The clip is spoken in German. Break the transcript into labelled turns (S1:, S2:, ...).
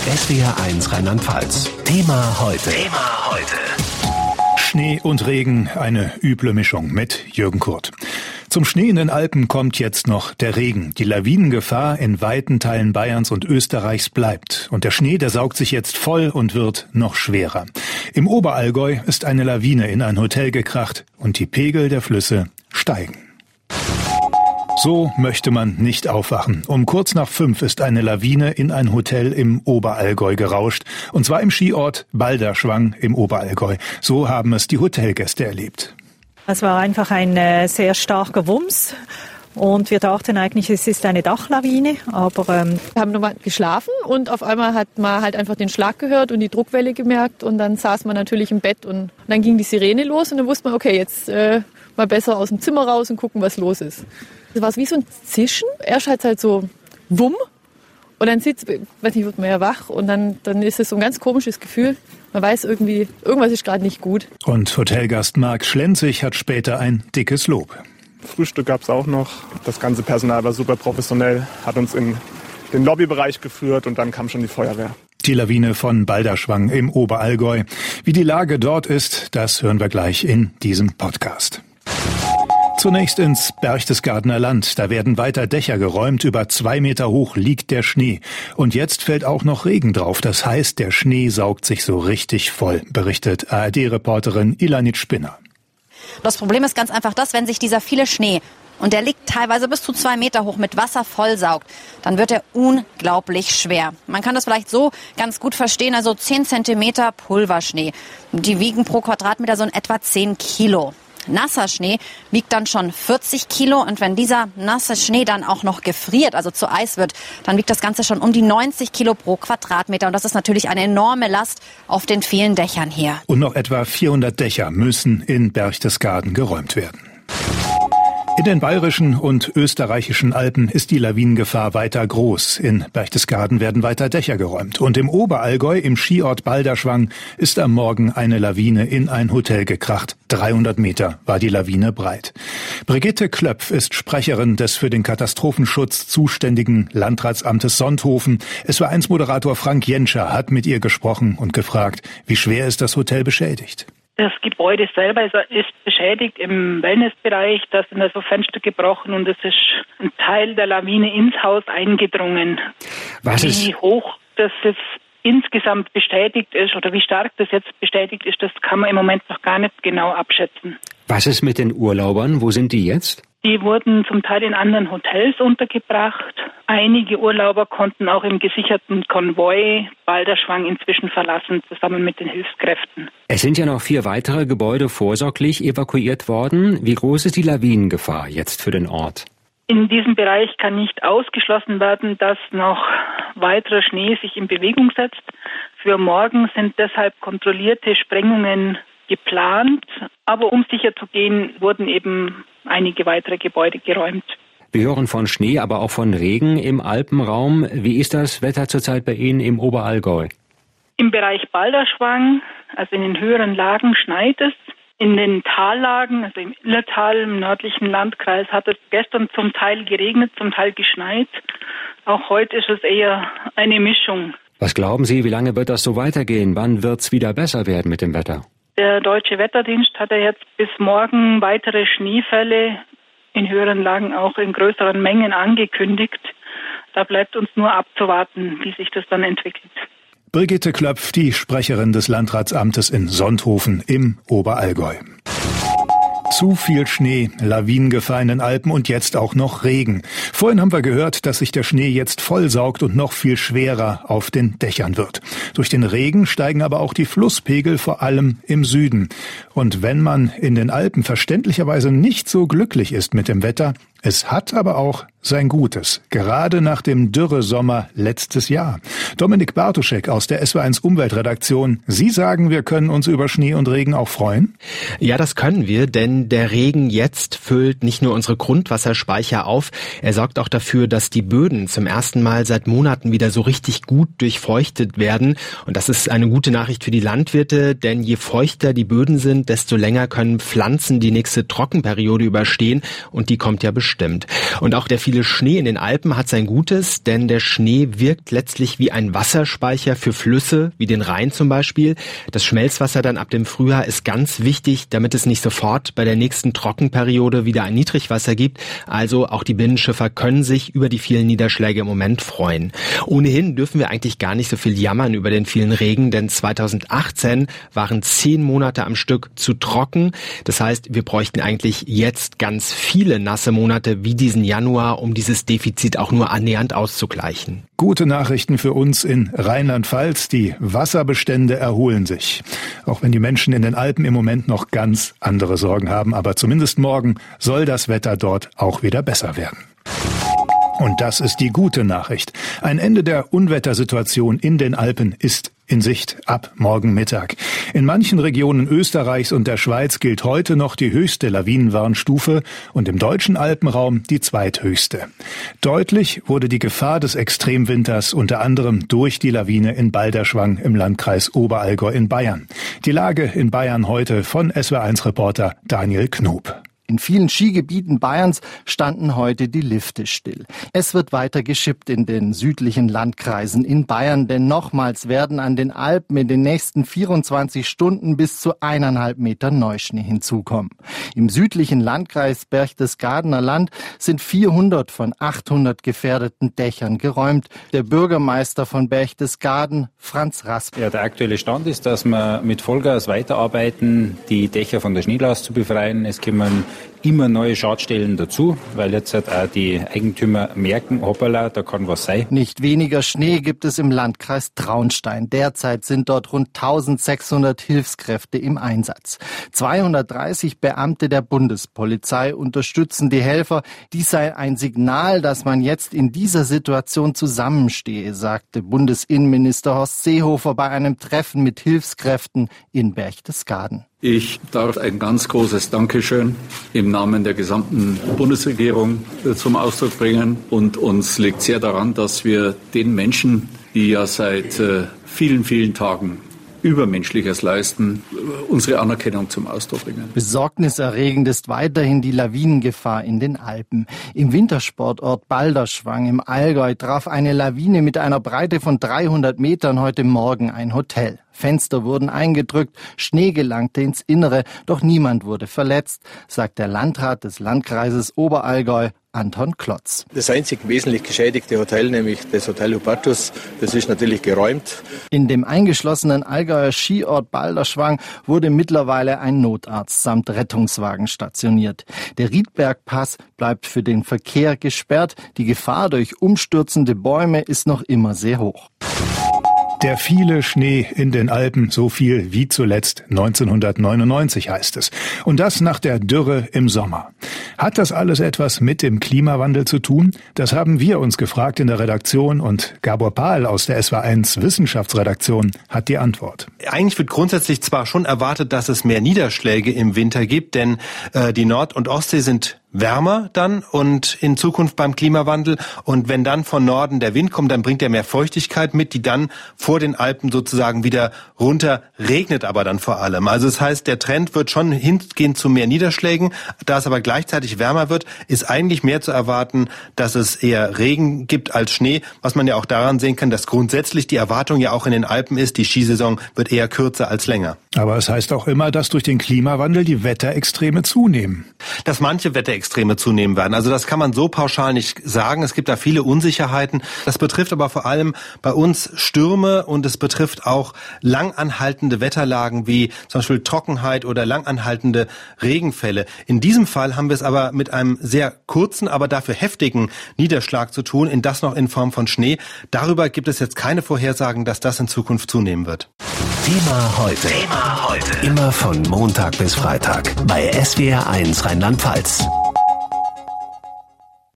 S1: SWR1 Rheinland-Pfalz. Thema heute.
S2: Schnee und Regen, eine üble Mischung mit Jürgen Kurt. Zum Schnee in den Alpen kommt jetzt noch der Regen. Die Lawinengefahr in weiten Teilen Bayerns und Österreichs bleibt. Und der Schnee, der saugt sich jetzt voll und wird noch schwerer. Im Oberallgäu ist eine Lawine in ein Hotel gekracht und die Pegel der Flüsse steigen. So möchte man nicht aufwachen. Um kurz nach 5 ist eine Lawine in ein Hotel im Oberallgäu gerauscht. Und zwar im Skiort Balderschwang im Oberallgäu. So haben es die Hotelgäste erlebt.
S3: Es war einfach ein sehr starker Wumms. Und wir dachten eigentlich, es ist eine Dachlawine, aber
S4: wir haben nochmal geschlafen und auf einmal hat man halt einfach den Schlag gehört und die Druckwelle gemerkt und dann saß man natürlich im Bett und dann ging die Sirene los und dann wusste man, okay, jetzt mal besser aus dem Zimmer raus und gucken, was los ist. Das war wie so ein Zischen. Erst halt so wumm und dann wird man ja wach und dann ist es so ein ganz komisches Gefühl. Man weiß irgendwie, irgendwas ist gerade nicht gut.
S2: Und Hotelgast Marc Schlenzig hat später ein dickes Lob.
S5: Frühstück gab es auch noch. Das ganze Personal war super professionell, hat uns in den Lobbybereich geführt und dann kam schon die Feuerwehr.
S2: Die Lawine von Balderschwang im Oberallgäu. Wie die Lage dort ist, das hören wir gleich in diesem Podcast. Zunächst ins Berchtesgadener Land. Da werden weiter Dächer geräumt. Über 2 Meter hoch liegt der Schnee. Und jetzt fällt auch noch Regen drauf. Das heißt, der Schnee saugt sich so richtig voll, berichtet ARD-Reporterin Ilanit Spinner.
S6: Das Problem ist ganz einfach das, wenn sich dieser viele Schnee, und der liegt teilweise bis zu 2 Meter hoch, mit Wasser vollsaugt, dann wird er unglaublich schwer. Man kann das vielleicht so ganz gut verstehen, also 10 Zentimeter Pulverschnee. Die wiegen pro Quadratmeter so in etwa 10 Kilo. Nasser Schnee wiegt dann schon 40 Kilo und wenn dieser nasse Schnee dann auch noch gefriert, also zu Eis wird, dann wiegt das Ganze schon um die 90 Kilo pro Quadratmeter und das ist natürlich eine enorme Last auf den vielen Dächern hier.
S2: Und noch etwa 400 Dächer müssen in Berchtesgaden geräumt werden. In den bayerischen und österreichischen Alpen ist die Lawinengefahr weiter groß. In Berchtesgaden werden weiter Dächer geräumt. Und im Oberallgäu, im Skiort Balderschwang, ist am Morgen eine Lawine in ein Hotel gekracht. 300 Meter war die Lawine breit. Brigitte Klöpf ist Sprecherin des für den Katastrophenschutz zuständigen Landratsamtes Sonthofen. SWR1-Moderator Frank Jenscher hat mit ihr gesprochen und gefragt, wie schwer ist das Hotel beschädigt?
S7: Das Gebäude selber ist beschädigt im Wellnessbereich. Da sind also Fenster gebrochen und es ist ein Teil der Lawine ins Haus eingedrungen. Wie hoch das jetzt insgesamt bestätigt ist oder wie stark das jetzt bestätigt ist, das kann man im Moment noch gar nicht genau abschätzen.
S8: Was ist mit den Urlaubern? Wo sind die jetzt?
S7: Die wurden zum Teil in anderen Hotels untergebracht. Einige Urlauber konnten auch im gesicherten Konvoi Balderschwang inzwischen verlassen, zusammen mit den Hilfskräften.
S8: Es sind ja noch 4 weitere Gebäude vorsorglich evakuiert worden. Wie groß ist die Lawinengefahr jetzt für den Ort?
S7: In diesem Bereich kann nicht ausgeschlossen werden, dass noch weiterer Schnee sich in Bewegung setzt. Für morgen sind deshalb kontrollierte Sprengungen geplant, aber um sicher zu gehen, wurden eben einige weitere Gebäude geräumt.
S8: Wir hören von Schnee, aber auch von Regen im Alpenraum. Wie ist das Wetter zurzeit bei Ihnen im Oberallgäu?
S7: Im Bereich Balderschwang, also in den höheren Lagen, schneit es. In den Tallagen, also im Illertal, im nördlichen Landkreis, hat es gestern zum Teil geregnet, zum Teil geschneit. Auch heute ist es eher eine Mischung.
S8: Was glauben Sie, wie lange wird das so weitergehen? Wann wird es wieder besser werden mit dem Wetter?
S7: Der Deutsche Wetterdienst hat ja jetzt bis morgen weitere Schneefälle in höheren Lagen auch in größeren Mengen angekündigt. Da bleibt uns nur abzuwarten, wie sich das dann entwickelt.
S2: Brigitte Klöpf, die Sprecherin des Landratsamtes in Sonthofen im Oberallgäu. Zu viel Schnee, Lawinengefahr in den Alpen und jetzt auch noch Regen. Vorhin haben wir gehört, dass sich der Schnee jetzt vollsaugt und noch viel schwerer auf den Dächern wird. Durch den Regen steigen aber auch die Flusspegel, vor allem im Süden. Und wenn man in den Alpen verständlicherweise nicht so glücklich ist mit dem Wetter, es hat aber auch sein Gutes, gerade nach dem Dürresommer letztes Jahr. Dominik Bartoschek aus der SWR1 Umweltredaktion. Sie sagen, wir können uns über Schnee und Regen auch freuen?
S9: Ja, das können wir, denn der Regen jetzt füllt nicht nur unsere Grundwasserspeicher auf, er sorgt auch dafür, dass die Böden zum ersten Mal seit Monaten wieder so richtig gut durchfeuchtet werden. Und das ist eine gute Nachricht für die Landwirte, denn je feuchter die Böden sind, desto länger können Pflanzen die nächste Trockenperiode überstehen und die kommt ja bestimmt stimmt. Und auch der viele Schnee in den Alpen hat sein Gutes, denn der Schnee wirkt letztlich wie ein Wasserspeicher für Flüsse, wie den Rhein zum Beispiel. Das Schmelzwasser dann ab dem Frühjahr ist ganz wichtig, damit es nicht sofort bei der nächsten Trockenperiode wieder ein Niedrigwasser gibt. Also auch die Binnenschiffer können sich über die vielen Niederschläge im Moment freuen. Ohnehin dürfen wir eigentlich gar nicht so viel jammern über den vielen Regen, denn 2018 waren 10 Monate am Stück zu trocken. Das heißt, wir bräuchten eigentlich jetzt ganz viele nasse Monate wie diesen Januar, um dieses Defizit auch nur annähernd auszugleichen.
S2: Gute Nachrichten für uns in Rheinland-Pfalz. Die Wasserbestände erholen sich. Auch wenn die Menschen in den Alpen im Moment noch ganz andere Sorgen haben. Aber zumindest morgen soll das Wetter dort auch wieder besser werden. Und das ist die gute Nachricht. Ein Ende der Unwettersituation in den Alpen ist in Sicht ab morgen Mittag. In manchen Regionen Österreichs und der Schweiz gilt heute noch die höchste Lawinenwarnstufe und im deutschen Alpenraum die zweithöchste. Deutlich wurde die Gefahr des Extremwinters unter anderem durch die Lawine in Balderschwang im Landkreis Oberallgäu in Bayern. Die Lage in Bayern heute von SWR1-Reporter Daniel Knob.
S10: In vielen Skigebieten Bayerns standen heute die Lifte still. Es wird weiter geschippt in den südlichen Landkreisen in Bayern, denn nochmals werden an den Alpen in den nächsten 24 Stunden bis zu 1,5 Meter Neuschnee hinzukommen. Im südlichen Landkreis Berchtesgadener Land sind 400 von 800 gefährdeten Dächern geräumt. Der Bürgermeister von Berchtesgaden, Franz Rasp.
S11: Ja, der aktuelle Stand ist, dass wir mit Vollgas weiterarbeiten, die Dächer von der Schneelast zu befreien. Es kommen immer neue Schadstellen dazu, weil jetzt halt auch die Eigentümer merken, hoppala, da kann was sein.
S10: Nicht weniger Schnee gibt es im Landkreis Traunstein. Derzeit sind dort rund 1600 Hilfskräfte im Einsatz. 230 Beamte der Bundespolizei unterstützen die Helfer. Dies sei ein Signal, dass man jetzt in dieser Situation zusammenstehe, sagte Bundesinnenminister Horst Seehofer bei einem Treffen mit Hilfskräften in Berchtesgaden.
S12: Ich darf ein ganz großes Dankeschön im Namen der gesamten Bundesregierung zum Ausdruck bringen. Und uns liegt sehr daran, dass wir den Menschen, die ja seit vielen, vielen Tagen Übermenschliches leisten, unsere Anerkennung zum Ausdruck bringen.
S10: Besorgniserregend ist weiterhin die Lawinengefahr in den Alpen. Im Wintersportort Balderschwang im Allgäu traf eine Lawine mit einer Breite von 300 Metern heute Morgen ein Hotel. Fenster wurden eingedrückt, Schnee gelangte ins Innere, doch niemand wurde verletzt, sagt der Landrat des Landkreises Oberallgäu, Anton Klotz.
S13: Das einzig wesentlich geschädigte Hotel, nämlich das Hotel Hubertus, das ist natürlich geräumt.
S10: In dem eingeschlossenen Allgäuer Skiort Balderschwang wurde mittlerweile ein Notarzt samt Rettungswagen stationiert. Der Riedbergpass bleibt für den Verkehr gesperrt. Die Gefahr durch umstürzende Bäume ist noch immer sehr hoch.
S2: Der viele Schnee in den Alpen, so viel wie zuletzt 1999 heißt es. Und das nach der Dürre im Sommer. Hat das alles etwas mit dem Klimawandel zu tun? Das haben wir uns gefragt in der Redaktion und Gabor Pahl aus der SWR1 Wissenschaftsredaktion hat die Antwort.
S14: Eigentlich wird grundsätzlich zwar schon erwartet, dass es mehr Niederschläge im Winter gibt, denn die Nord- und Ostsee sind wärmer dann und in Zukunft beim Klimawandel. Und wenn dann von Norden der Wind kommt, dann bringt er mehr Feuchtigkeit mit, die dann vor den Alpen sozusagen wieder runter regnet, aber dann vor allem. Also das heißt, der Trend wird schon hingehen zu mehr Niederschlägen. Da es aber gleichzeitig wärmer wird, ist eigentlich mehr zu erwarten, dass es eher Regen gibt als Schnee. Was man ja auch daran sehen kann, dass grundsätzlich die Erwartung ja auch in den Alpen ist, die Skisaison wird eher kürzer als länger.
S2: Aber es heißt auch immer, dass durch den Klimawandel die Wetterextreme zunehmen.
S14: Dass manche Wetterextreme zunehmen werden. Also das kann man so pauschal nicht sagen. Es gibt da viele Unsicherheiten. Das betrifft aber vor allem bei uns Stürme und es betrifft auch langanhaltende Wetterlagen wie zum Beispiel Trockenheit oder langanhaltende Regenfälle. In diesem Fall haben wir es aber mit einem sehr kurzen, aber dafür heftigen Niederschlag zu tun, das noch in Form von Schnee. Darüber gibt es jetzt keine Vorhersagen, dass das in Zukunft zunehmen wird.
S1: Thema heute. Immer von Montag bis Freitag bei SWR1 Rheinland-Pfalz.